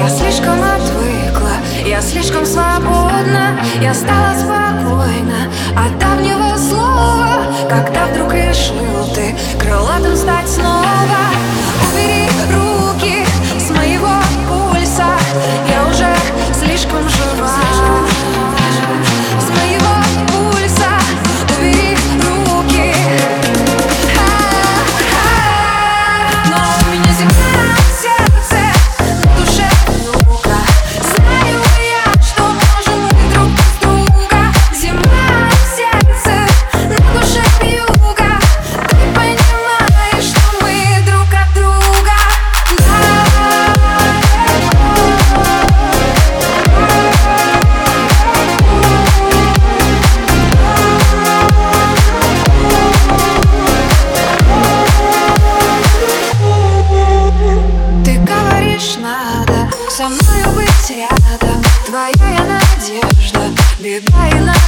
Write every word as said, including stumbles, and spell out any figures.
Я слишком отвыкла, я слишком свободна, я стала спокойна от давнего слова. Когда вдруг решил ты крылатым стать снова, убери руки с моего пульса, я уже слишком жива. С моего пульса убери руки. Но у меня земля в сердце, на душе вьюга. Знаю я, что можем мы друг без друга. Зима в сердце, на душе вьюга. Ты понимаешь, что мы друг от друга. Ты говоришь, надо со мною быть рядом. Твоя я надежда, беда и надежда.